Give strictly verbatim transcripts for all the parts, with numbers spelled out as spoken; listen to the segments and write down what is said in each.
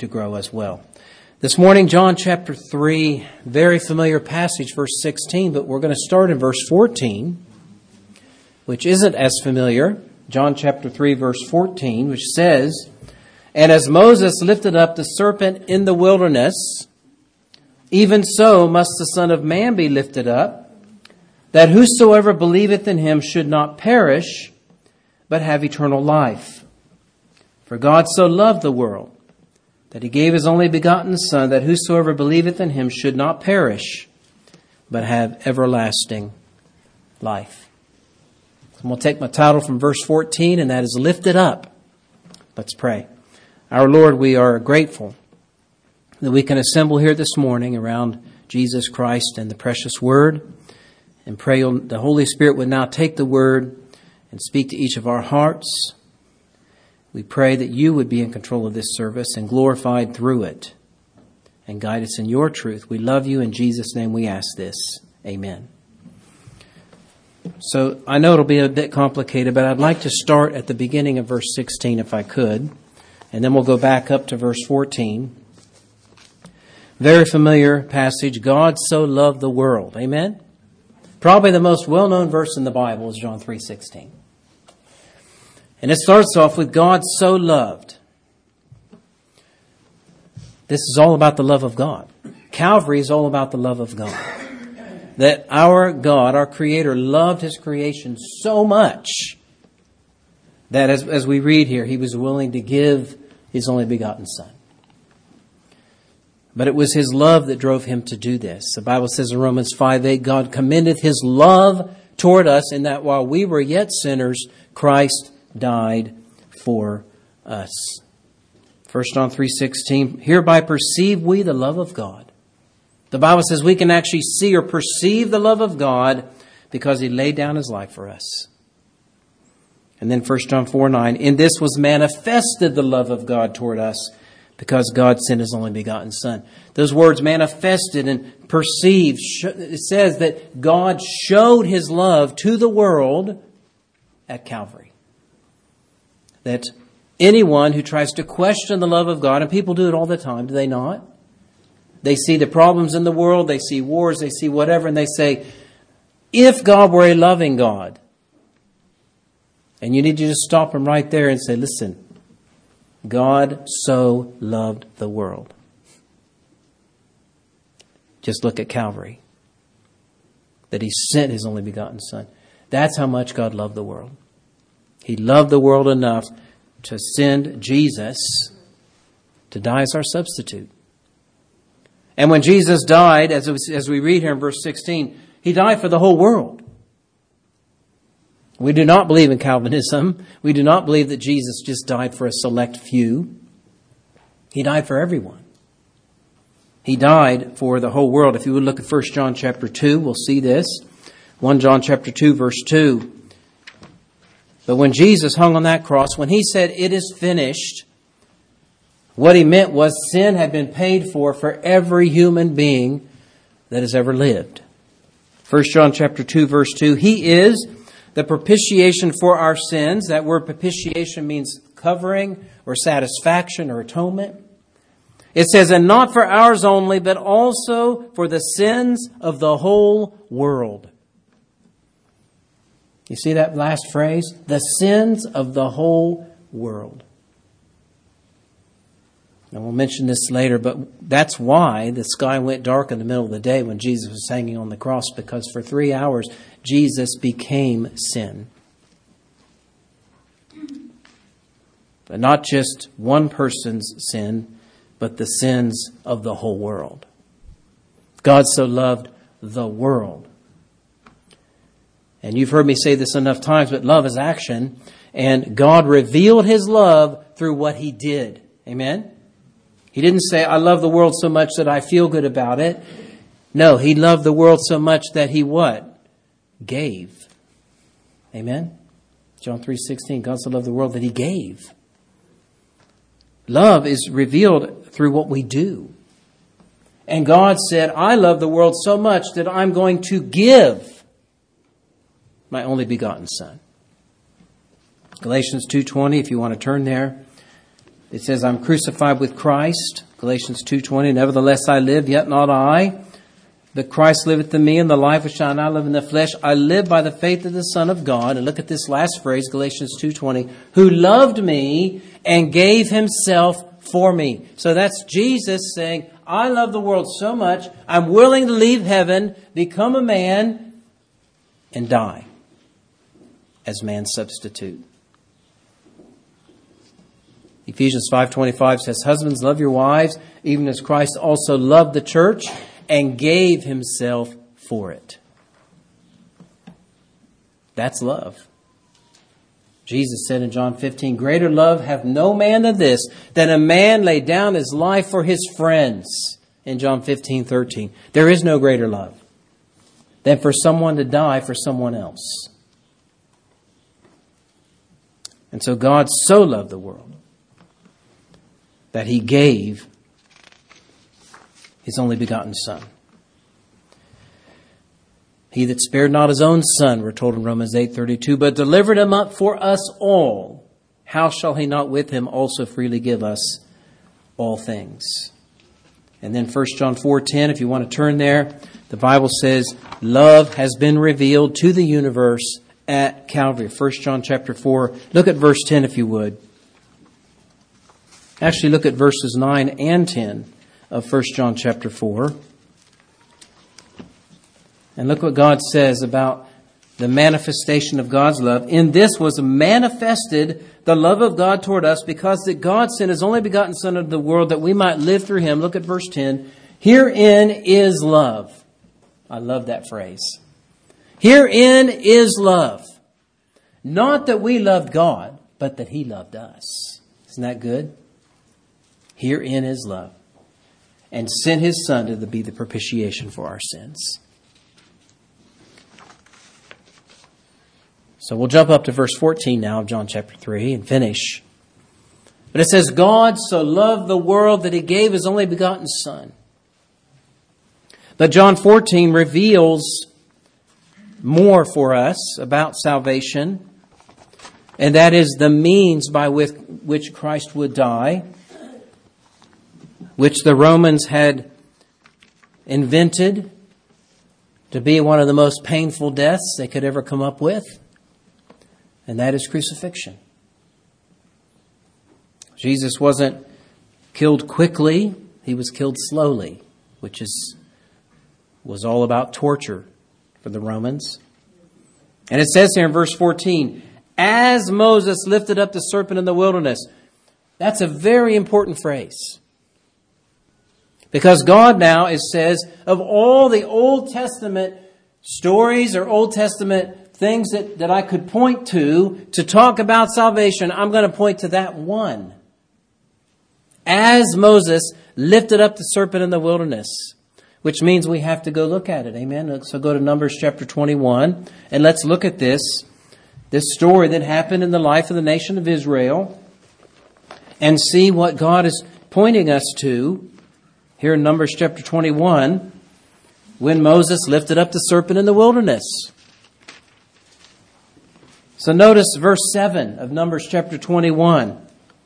to grow as well. This morning, John chapter three, very familiar passage, verse sixteen, but we're going to start in verse fourteen, which isn't as familiar. John chapter three, verse fourteen, which says, "And as Moses lifted up the serpent in the wilderness, even so must the Son of Man be lifted up, that whosoever believeth in him should not perish, but have eternal life. For God so loved the world, that he gave his only begotten Son, that whosoever believeth in him should not perish, but have everlasting life." I'm going to take my title from verse fourteen, and that is "Lifted Up." Let's pray. Our Lord, we are grateful that we can assemble here this morning around Jesus Christ and the precious Word, and pray the Holy Spirit would now take the Word and speak to each of our hearts. We pray that you would be in control of this service and glorified through it, and guide us in your truth. We love you. In Jesus' name we ask this. Amen. So I know it'll be a bit complicated, but I'd like to start at the beginning of verse sixteen if I could, and then we'll go back up to verse fourteen. Very familiar passage. God so loved the world. Amen? Probably the most well-known verse in the Bible is John three sixteen. And it starts off with God so loved. This is all about the love of God. Calvary is all about the love of God. That our God, our Creator, loved His creation so much that as, as we read here, He was willing to give His only begotten Son. But it was His love that drove Him to do this. The Bible says in Romans five eight, God commendeth His love toward us in that while we were yet sinners, Christ died for us. First John three sixteen, hereby perceive we the love of God. The Bible says we can actually see or perceive the love of God because He laid down His life for us. And then First John four nine, in this was manifested the love of God toward us, because God sent His only begotten Son. Those words, manifested and perceived, it says that God showed His love to the world at Calvary. That anyone who tries to question the love of God, and people do it all the time, do they not? They see the problems in the world, they see wars, they see whatever, and they say, if God were a loving God, and you need to just stop them right there and say, listen, God so loved the world. Just look at Calvary. That He sent His only begotten Son. That's how much God loved the world. He loved the world enough to send Jesus to die as our substitute. And when Jesus died, as, as we read here in verse sixteen, He died for the whole world. We do not believe in Calvinism. We do not believe that Jesus just died for a select few. He died for everyone. He died for the whole world. If you would look at First John chapter two, we'll see this. First John chapter two, verse two. But when Jesus hung on that cross, when He said, it is finished, what He meant was sin had been paid for for every human being that has ever lived. First John chapter two, verse two, He is the propitiation for our sins. That word propitiation means covering or satisfaction or atonement. It says, and not for ours only, but also for the sins of the whole world. You see that last phrase? The sins of the whole world. And we'll mention this later, but that's why the sky went dark in the middle of the day when Jesus was hanging on the cross, because for three hours, Jesus became sin. But not just one person's sin, but the sins of the whole world. God so loved the world. And you've heard me say this enough times, but love is action. And God revealed His love through what He did. Amen? He didn't say, I love the world so much that I feel good about it. No, He loved the world so much that He what? Gave. Amen? John three sixteen, God so loved the world that He gave. Love is revealed through what we do. And God said, I love the world so much that I'm going to give my only begotten Son. Galatians two twenty, if you want to turn there. It says, I'm crucified with Christ. Galatians two twenty, nevertheless I live, yet not I. But Christ liveth in me, and the life which I now live in the flesh, I live by the faith of the Son of God. And look at this last phrase, Galatians two twenty, who loved me and gave himself for me. So that's Jesus saying, I love the world so much, I'm willing to leave heaven, become a man, and die as man's substitute. Ephesians five twenty-five says, husbands, love your wives, even as Christ also loved the church and gave himself for it. That's love. Jesus said in John fifteen, greater love hath no man than this, that a man lay down his life for his friends. In John fifteen thirteen, there is no greater love than for someone to die for someone else. And so God so loved the world that he gave his only begotten Son. He that spared not his own Son, we're told in Romans eight thirty-two, but delivered him up for us all, how shall he not with him also freely give us all things? And then First John four ten, if you want to turn there, the Bible says, love has been revealed to the universe at Calvary. First John chapter four, look at verse ten if you would. Actually, look at verses nine and ten of First John chapter four. And look what God says about the manifestation of God's love. In this was manifested the love of God toward us, because that God sent his only begotten Son into the world that we might live through him. Look at verse ten. Herein is love. I love that phrase. Herein is love. Not that we loved God, but that he loved us. Isn't that good? Herein is love. And sent his Son to be the propitiation for our sins. So we'll jump up to verse fourteen now of John chapter three and finish. But it says, God so loved the world that he gave his only begotten Son. But John fourteen reveals more for us about salvation. And that is the means by which Christ would die, which the Romans had invented to be one of the most painful deaths they could ever come up with. And that is crucifixion. Jesus wasn't killed quickly. He was killed slowly, which is was all about torture for the Romans. And it says here in verse fourteen, as Moses lifted up the serpent in the wilderness. That's a very important phrase. Because God now, it says, of all the Old Testament stories or Old Testament things that, that I could point to to talk about salvation, I'm going to point to that one. As Moses lifted up the serpent in the wilderness, which means we have to go look at it. Amen. So go to Numbers chapter twenty-one and let's look at this, this story that happened in the life of the nation of Israel and see what God is pointing us to here in Numbers chapter twenty-one when Moses lifted up the serpent in the wilderness. So notice verse seven of Numbers chapter twenty-one.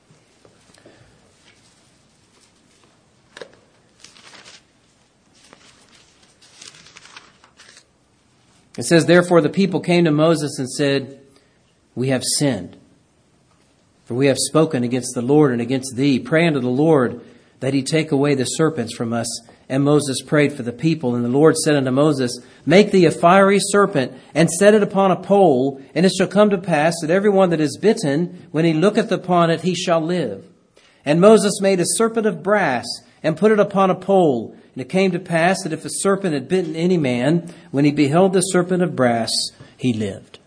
It says, therefore the people came to Moses and said, we have sinned, for we have spoken against the Lord and against thee. Pray unto the Lord that he take away the serpents from us. And Moses prayed for the people. And the Lord said unto Moses, make thee a fiery serpent, and set it upon a pole, and it shall come to pass that every one that is bitten, when he looketh upon it, he shall live. And Moses made a serpent of brass, and put it upon a pole. And it came to pass that if a serpent had bitten any man, when he beheld the serpent of brass, he lived.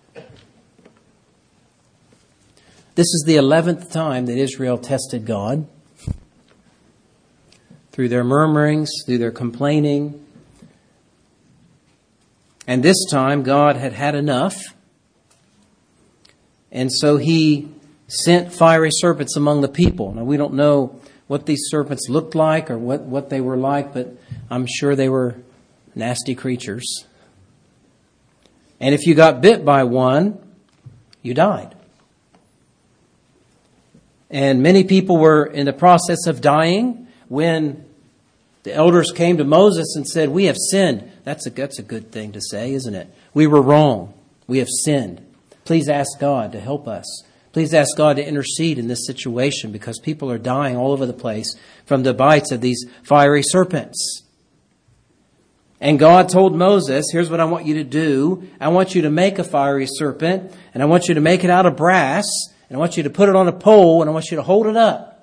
This is the eleventh time that Israel tested God. Through their murmurings, through their complaining. And this time God had had enough. And so he sent fiery serpents among the people. Now we don't know what these serpents looked like or what, what they were like, but I'm sure they were nasty creatures. And if you got bit by one, you died. And many people were in the process of dying when the elders came to Moses and said, we have sinned. That's a, that's a good thing to say, isn't it? We were wrong. We have sinned. Please ask God to help us. Please ask God to intercede in this situation because people are dying all over the place from the bites of these fiery serpents. And God told Moses, here's what I want you to do. I want you to make a fiery serpent, and I want you to make it out of brass, and I want you to put it on a pole, and I want you to hold it up.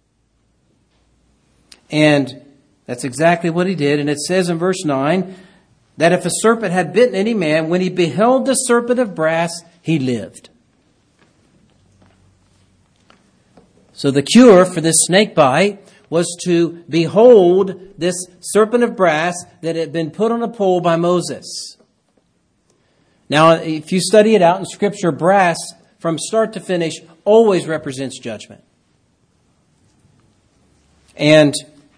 And that's exactly what he did. And it says in verse nine, that if a serpent had bitten any man, when he beheld the serpent of brass, he lived. So the cure for this snake bite was to behold this serpent of brass that had been put on a pole by Moses. Now, if you study it out in Scripture, brass from start to finish always represents judgment. And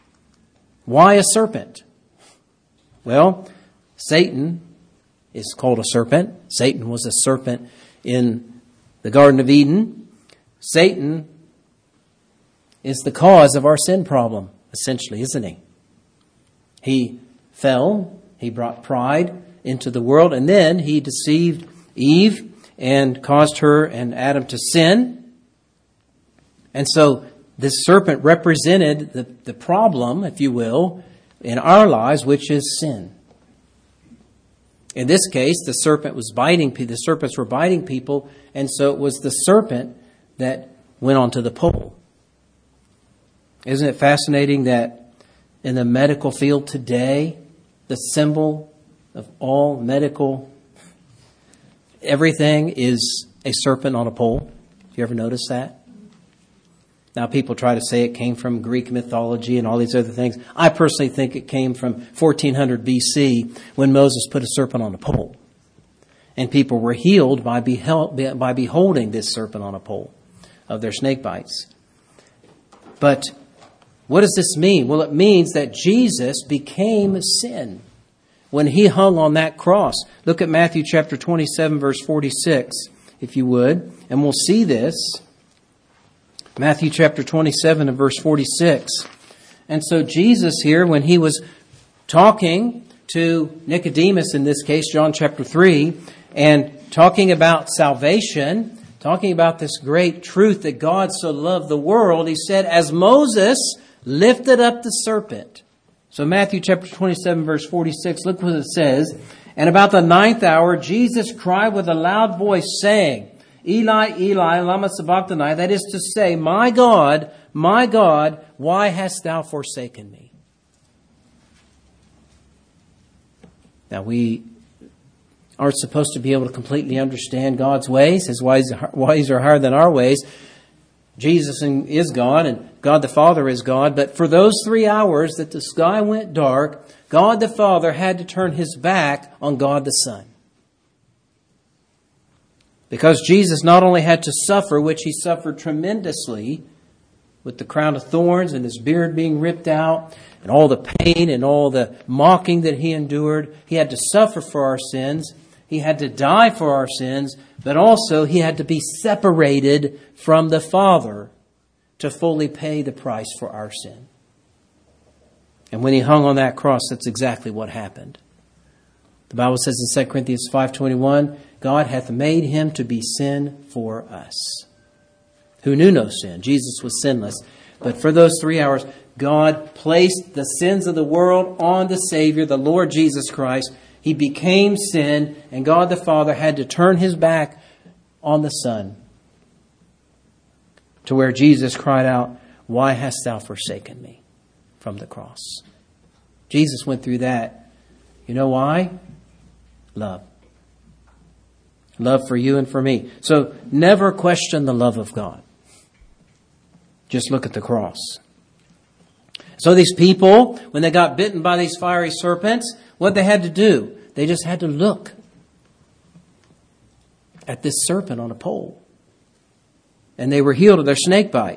why a serpent? Well, Satan is called a serpent. Satan was a serpent in the Garden of Eden. Satan is the cause of our sin problem, essentially, isn't he? He fell, he brought pride into the world, and then he deceived Eve and caused her and Adam to sin. And so this serpent represented the, the problem, if you will, in our lives, which is sin. In this case, the serpent was biting people, the serpents were biting people, and so it was the serpent that went onto the pole. Isn't it fascinating that in the medical field today, the symbol of all medical everything is a serpent on a pole? Have you ever noticed that? Now people try to say it came from Greek mythology and all these other things. I personally think it came from fourteen hundred B C when Moses put a serpent on a pole. And people were healed by, beheld, by beholding this serpent on a pole of their snake bites. But what does this mean? Well, it means that Jesus became sin when he hung on that cross. Look at Matthew chapter twenty-seven, verse forty-six, if you would, and we'll see this. Matthew chapter twenty-seven and verse forty-six. And so Jesus here, when he was talking to Nicodemus, in this case, John chapter three, and talking about salvation, talking about this great truth that God so loved the world, he said, as Moses lifted up the serpent. So Matthew chapter twenty-seven, verse forty-six, look what it says. And about the ninth hour, Jesus cried with a loud voice, saying, Eli, Eli, lama sabachthani, that is to say, my God, my God, why hast thou forsaken me? Now, we aren't supposed to be able to completely understand God's ways. His ways, ways are higher than our ways. Jesus is God and God the Father is God. But for those three hours that the sky went dark, God the Father had to turn his back on God the Son. Because Jesus not only had to suffer, which he suffered tremendously, with the crown of thorns and his beard being ripped out, and all the pain and all the mocking that he endured, he had to suffer for our sins. He had to die for our sins, but also he had to be separated from the Father to fully pay the price for our sin. And when he hung on that cross, that's exactly what happened. The Bible says in Second Corinthians five twenty-one, God hath made him to be sin for us, who knew no sin. Jesus was sinless. But for those three hours, God placed the sins of the world on the Savior, the Lord Jesus Christ. He became sin, and God the Father had to turn his back on the Son, to where Jesus cried out, why hast thou forsaken me? From the cross. Jesus went through that. You know why? Love. Love for you and for me. So never question the love of God. Just look at the cross. So these people, when they got bitten by these fiery serpents, what they had to do, they just had to look at this serpent on a pole. And they were healed of their snake bite.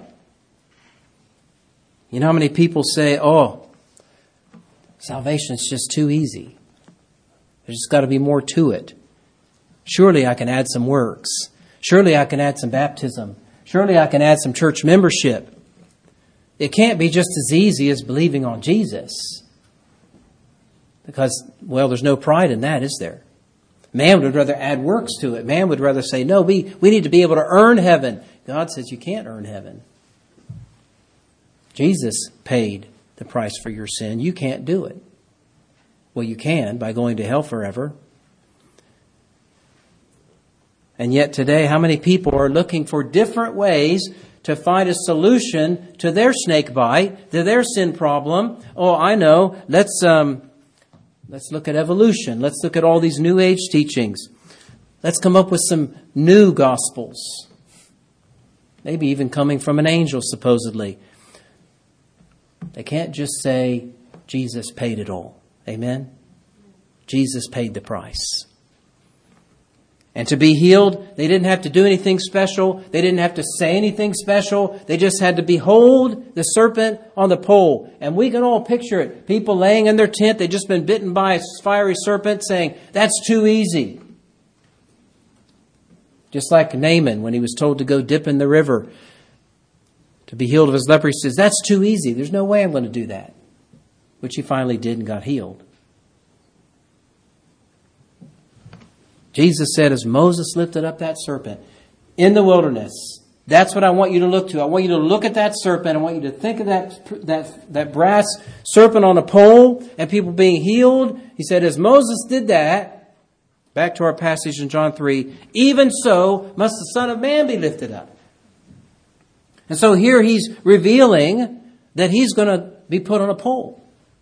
You know how many people say, oh, salvation is just too easy. There's just got to be more to it. Surely I can add some works. Surely I can add some baptism. Surely I can add some church membership. It can't be just as easy as believing on Jesus. Because, well, there's no pride in that, is there? Man would rather add works to it. Man would rather say, no, we, we need to be able to earn heaven. God says you can't earn heaven. Jesus paid the price for your sin. You can't do it. Well, you can by going to hell forever. And yet today, how many people are looking for different ways to find a solution to their snake bite, to their sin problem? Oh, I know. Let's um, let's look at evolution. Let's look at all these New Age teachings. Let's come up with some new gospels. Maybe even coming from an angel, supposedly. They can't just say, Jesus paid it all. Amen? Jesus paid the price. And to be healed, they didn't have to do anything special. They didn't have to say anything special. They just had to behold the serpent on the pole. And we can all picture it. People laying in their tent, they've just been bitten by a fiery serpent, saying, that's too easy. Just like Naaman, when he was told to go dip in the river to be healed of his leprosy, he says, that's too easy. There's no way I'm going to do that. Which he finally did and got healed. Jesus said, as Moses lifted up that serpent in the wilderness, that's what I want you to look to. I want you to look at that serpent. I want you to think of that, that, that brass serpent on a pole and people being healed. He said, as Moses did that, back to our passage in John three, even so must the Son of Man be lifted up. And so here he's revealing that he's going to be put on a pole.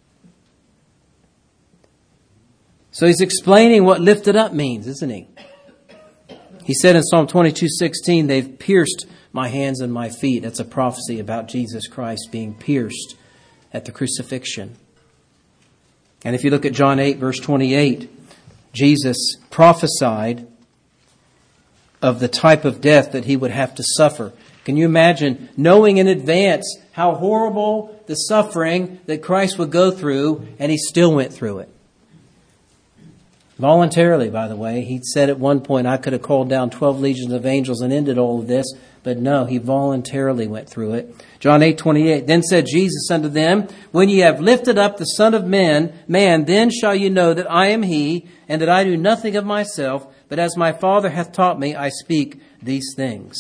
So he's explaining what lifted up means, isn't he? He said in Psalm twenty-two sixteen, they've pierced my hands and my feet. That's a prophecy about Jesus Christ being pierced at the crucifixion. And if you look at John eight, verse twenty-eight, Jesus prophesied of the type of death that he would have to suffer. Can you imagine knowing in advance how horrible the suffering that Christ would go through, and he still went through it? Voluntarily, by the way. He said at one point, I could have called down twelve legions of angels and ended all of this. But no, he voluntarily went through it. John eight twenty-eight, then said Jesus unto them, when ye have lifted up the Son of Man, man, then shall you know that I am he, and that I do nothing of myself, but as my Father hath taught me, I speak these things.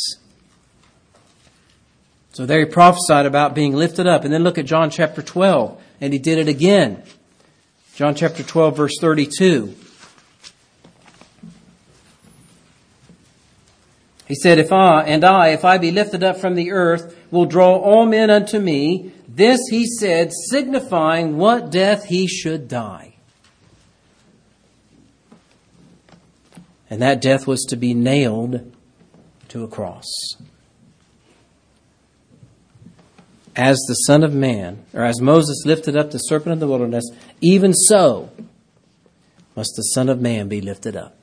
So there he prophesied about being lifted up. And then look at John chapter twelve, and he did it again. John chapter twelve, verse thirty-two. He said, if I, and I, if I be lifted up from the earth, will draw all men unto me. This he said, signifying what death he should die. And that death was to be nailed to a cross. As the Son of Man, or as Moses lifted up the serpent in the wilderness, even so must the Son of Man be lifted up.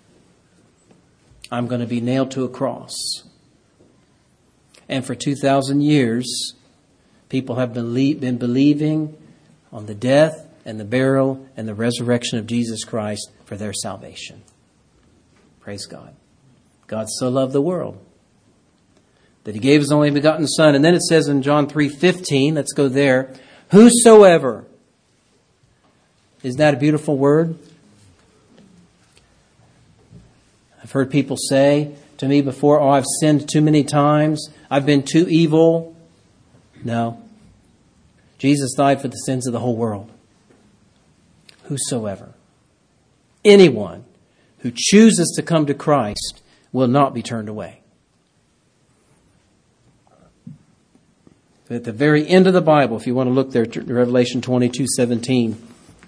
I'm going to be nailed to a cross. And for two thousand years, people have been believing on the death and the burial and the resurrection of Jesus Christ for their salvation. Praise God. God so loved the world that he gave his only begotten Son. And then it says in John three fifteen, let's go there, whosoever. Isn't that a beautiful word? I've heard people say to me before, oh, I've sinned too many times. I've been too evil. No. Jesus died for the sins of the whole world. Whosoever. Anyone who chooses to come to Christ will not be turned away. At the very end of the Bible, if you want to look there, Revelation twenty-two seventeen,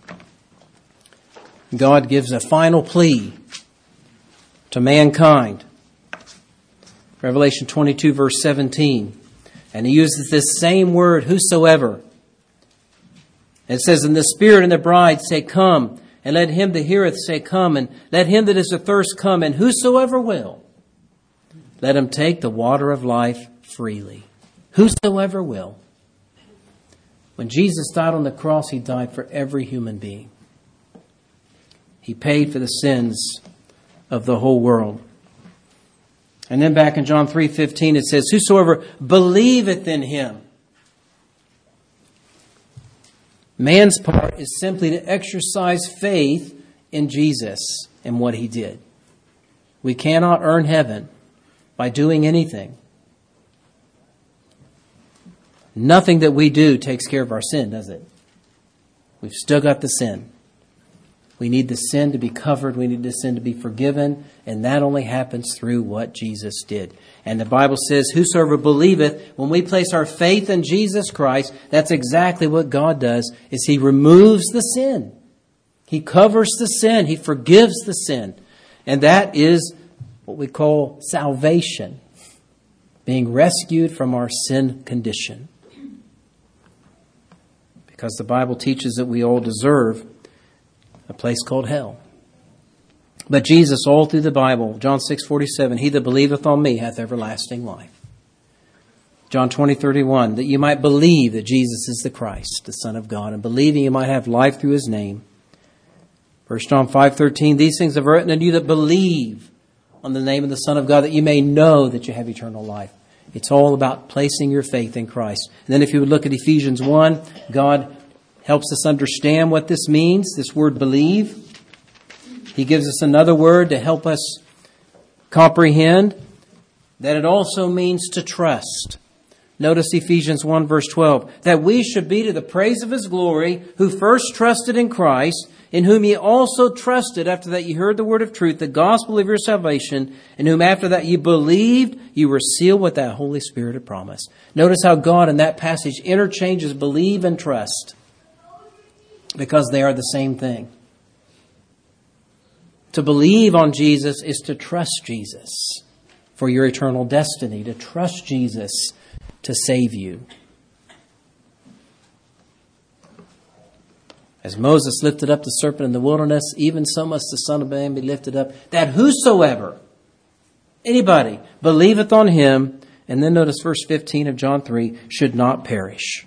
God gives a final plea to mankind. Revelation twenty-two, verse seventeen. And he uses this same word, whosoever. It says, and the Spirit and the bride say, come. And let him that heareth say, come. And let him that is athirst come. And whosoever will, let him take the water of life freely. Whosoever will. When Jesus died on the cross, he died for every human being. He paid for the sins of the whole world. And then back in John three fifteen it says, whosoever believeth in him. Man's part is simply to exercise faith in Jesus and what he did. We cannot earn heaven by doing anything. Nothing that we do takes care of our sin, does it? We've still got the sin. We need the sin to be covered. We need the sin to be forgiven. And that only happens through what Jesus did. And the Bible says, whosoever believeth, when we place our faith in Jesus Christ, that's exactly what God does, is He removes the sin. He covers the sin. He forgives the sin. And that is what we call salvation. Being rescued from our sin condition. Because the Bible teaches that we all deserve a place called hell. But Jesus, all through the Bible, John six forty-seven, he that believeth on me hath everlasting life. John twenty thirty-one, that you might believe that Jesus is the Christ, the Son of God, and believing you might have life through his name. First John five thirteen, these things have written unto you that believe on the name of the Son of God, that you may know that you have eternal life. It's all about placing your faith in Christ. And then if you would look at Ephesians one, God helps us understand what this means, this word believe. He gives us another word to help us comprehend that it also means to trust. Notice Ephesians one verse twelve, that we should be to the praise of his glory, who first trusted in Christ, in whom ye also trusted after that ye heard the word of truth, the gospel of your salvation, in whom after that ye believed, you were sealed with that Holy Spirit of promise. Notice how God in that passage interchanges believe and trust, because they are the same thing. To believe on Jesus is to trust Jesus for your eternal destiny, to trust Jesus to save you. As Moses lifted up the serpent in the wilderness, even so must the Son of Man be lifted up, that whosoever, anybody, believeth on him, and then notice verse fifteen of John three, should not perish.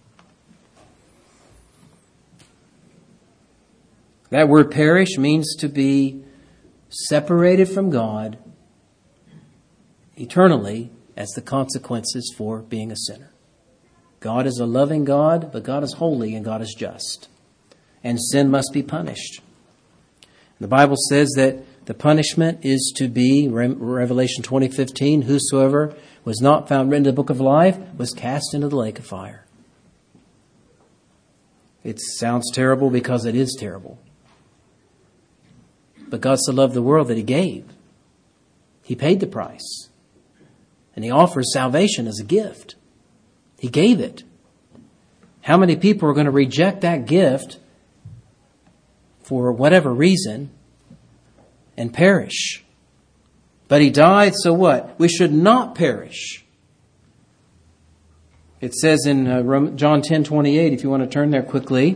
That word perish means to be separated from God eternally as the consequences for being a sinner. God is a loving God, but God is holy and God is just. And sin must be punished. The Bible says that the punishment is to be, Revelation twenty fifteen, whosoever was not found written in the book of life was cast into the lake of fire. It sounds terrible because it is terrible. But God so loved the world that he gave. He paid the price. And he offers salvation as a gift. He gave it. How many people are going to reject that gift for whatever reason and perish? But he died, so what? We should not perish. It says in uh, John ten twenty-eight, if you want to turn there quickly,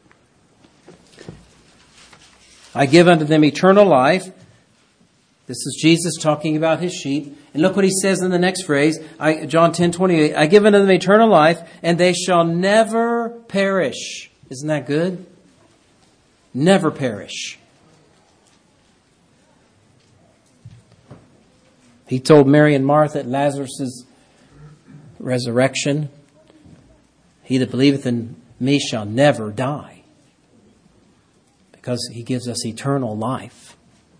I give unto them eternal life. This is Jesus talking about his sheep. And look what he says in the next phrase, I, John ten twenty-eight, I give unto them eternal life, and they shall never perish. Isn't that good? Never perish. He told Mary and Martha at Lazarus' resurrection, he that believeth in me shall never die. Because he gives us eternal life,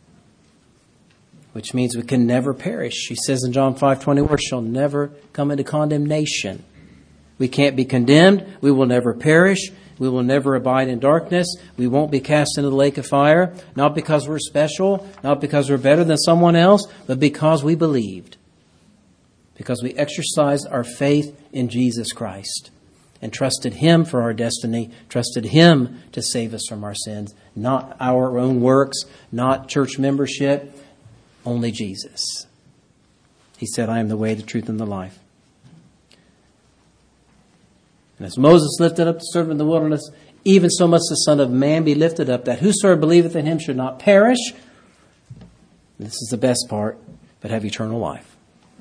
which means we can never perish. He says in John five twenty, we shall never come into condemnation. We can't be condemned. We will never perish. We will never abide in darkness. We won't be cast into the lake of fire, not because we're special, not because we're better than someone else, but because we believed. Because we exercised our faith in Jesus Christ and trusted him for our destiny, trusted him to save us from our sins, not our own works, not church membership, only Jesus. He said, I am the way, the truth, and the life. And as Moses lifted up the serpent in the wilderness, even so must the Son of Man be lifted up, that whosoever believeth in him should not perish. This is the best part, but have eternal life.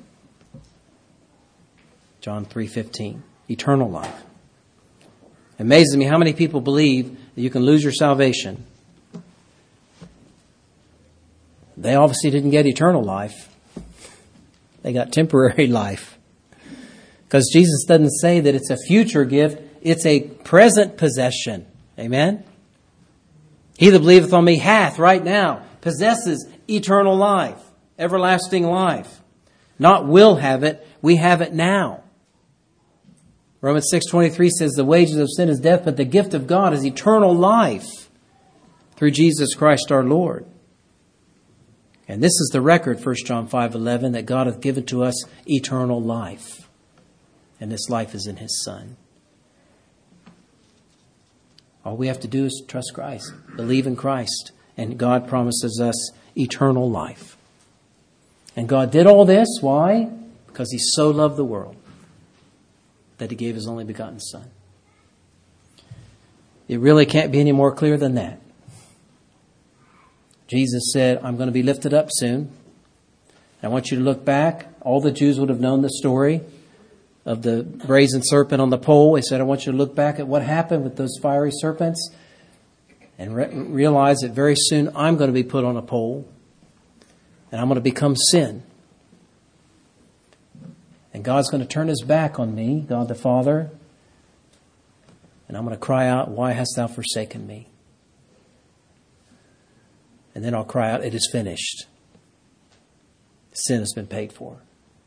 John three fifteen, eternal life. It amazes me how many people believe that you can lose your salvation. They obviously didn't get eternal life. They got temporary life. Because Jesus doesn't say that it's a future gift. It's a present possession. Amen? He that believeth on me hath right now, possesses eternal life, everlasting life. Not will have it, we have it now. Romans six twenty-three says the wages of sin is death, but the gift of God is eternal life through Jesus Christ our Lord. And this is the record, First John five eleven, that God hath given to us eternal life. And this life is in His Son. All we have to do is trust Christ, believe in Christ, and God promises us eternal life. And God did all this, why? Because He so loved the world that He gave His only begotten Son. It really can't be any more clear than that. Jesus said, I'm going to be lifted up soon. I want you to look back. All the Jews would have known the story of the brazen serpent on the pole. He said, I want you to look back at what happened with those fiery serpents and re- realize that very soon I'm going to be put on a pole and I'm going to become sin. And God's going to turn His back on me, God the Father, and I'm going to cry out, why hast thou forsaken me? And then I'll cry out, it is finished. Sin has been paid for.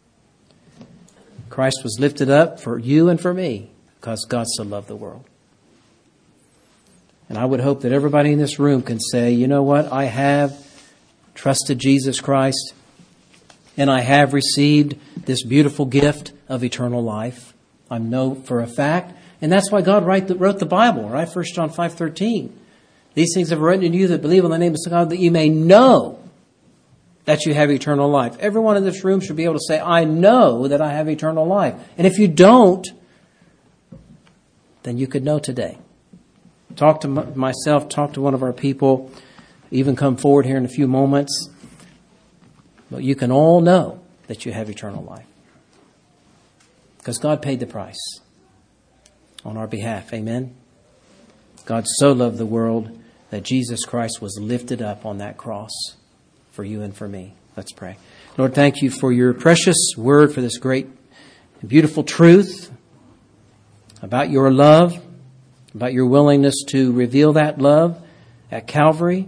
Christ was lifted up for you and for me because God so loved the world. And I would hope that everybody in this room can say, you know what? I have trusted Jesus Christ and I have received this beautiful gift of eternal life. I know for a fact. And that's why God write the, wrote the Bible, right? First John five thirteen. These things have written to you that believe on the name of God, that you may know that you have eternal life. Everyone in this room should be able to say, I know that I have eternal life. And if you don't, then you could know today. Talk to m- myself, talk to one of our people, even come forward here in a few moments. But you can all know that you have eternal life. Because God paid the price on our behalf. Amen. God so loved the world that Jesus Christ was lifted up on that cross for you and for me. Let's pray. Lord, thank you for your precious word, for this great and beautiful truth about your love, about your willingness to reveal that love at Calvary,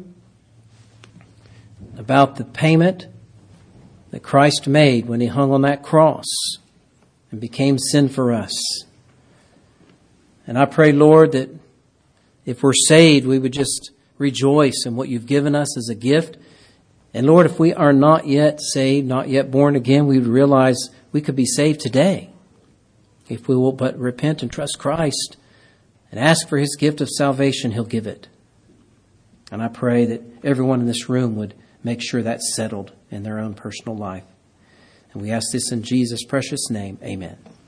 about the payment that Christ made when He hung on that cross and became sin for us. And I pray, Lord, that if we're saved, we would just rejoice in what you've given us as a gift. And Lord, if we are not yet saved, not yet born again, we would realize we could be saved today if we will but repent and trust Christ and ask for His gift of salvation. He'll give it. And I pray that everyone in this room would make sure that's settled in their own personal life. And we ask this in Jesus' precious name. Amen.